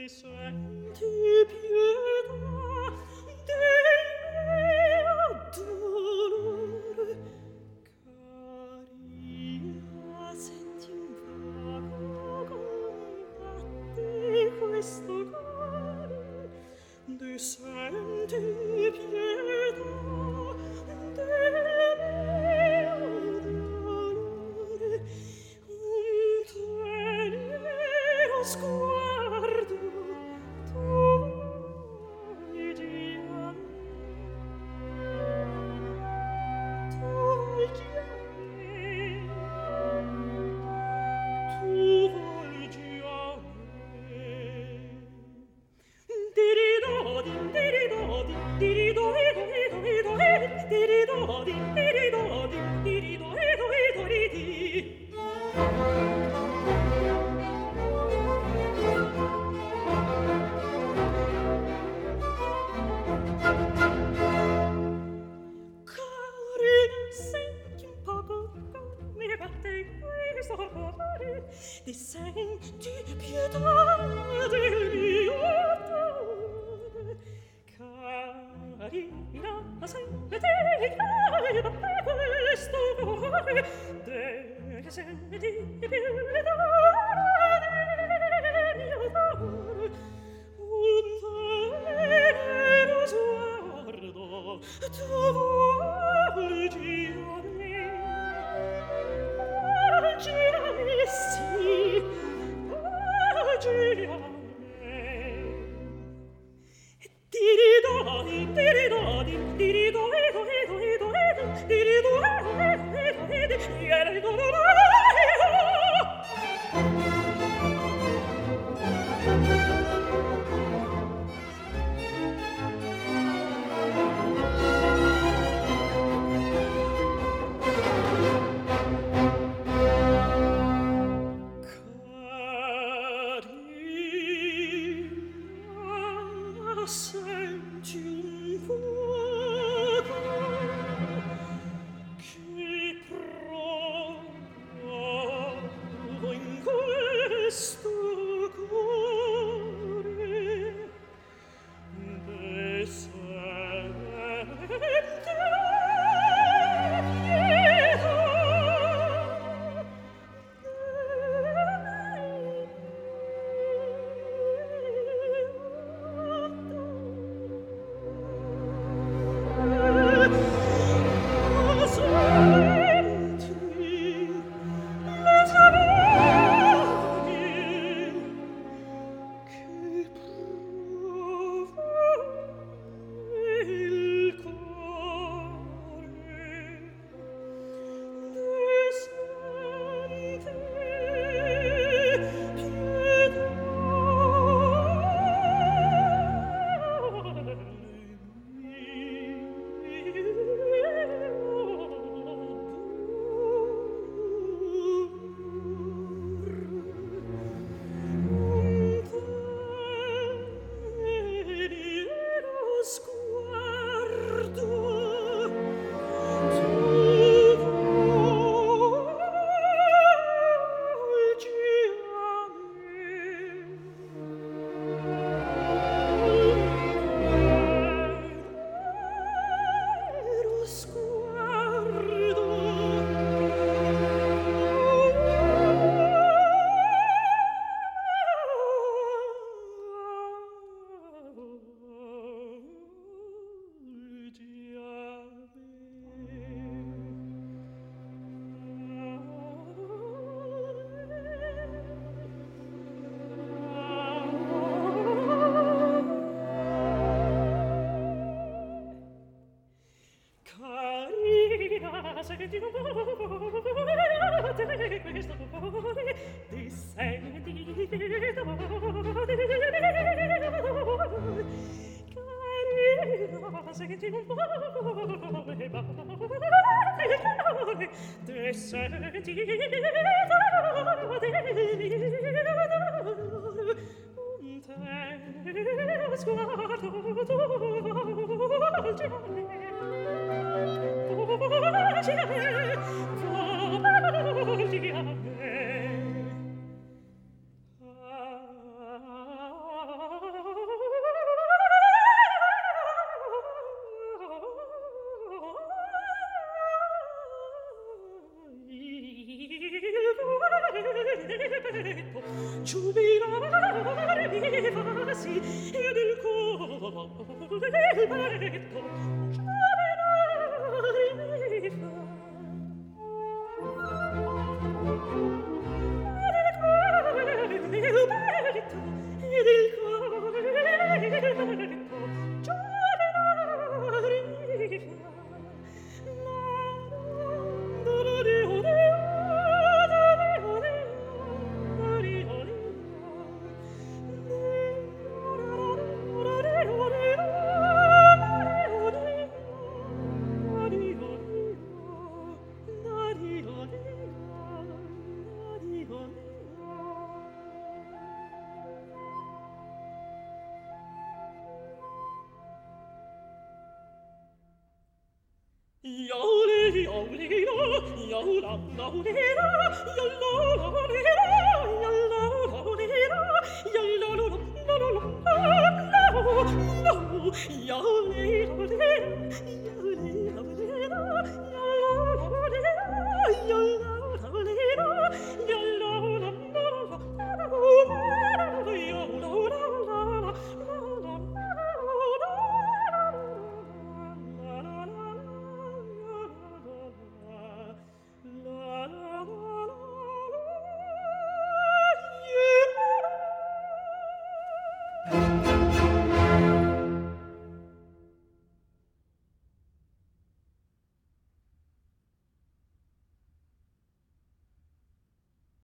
senti pietà del mio dolore, carina, senti un vago come batte questo cuore, de senti pietà del mio dolore, un tenero sguardo tu volgi a me, tu volgi a me, tu volgi a me. Diridodi, diridodi, diridoidoi, diridodi, diridodi, diridoidoi. Carina, senti un poco come batte questo cuore, ti senti pietà del mio dolore, carina, senti come batte questo cuore, ti senti pietà del mio dolore, un tenero sguardo tu volgi a me, volgi a me, sì, volgi a me. Diridodi, diridodi, diridoidoi, diridoidoi. Carina, senti un fuoco che provo in questo cuore, de sente Carina, senti un po' di questo cuore, ti senti pietà del Carina, senti un po' come batte il cuore, ti senti pietà del mio dolore, un tenero sguardo tu volgi a me. Volgi a me, volgi a me. Yo li, yo li, yo la, yo li, yo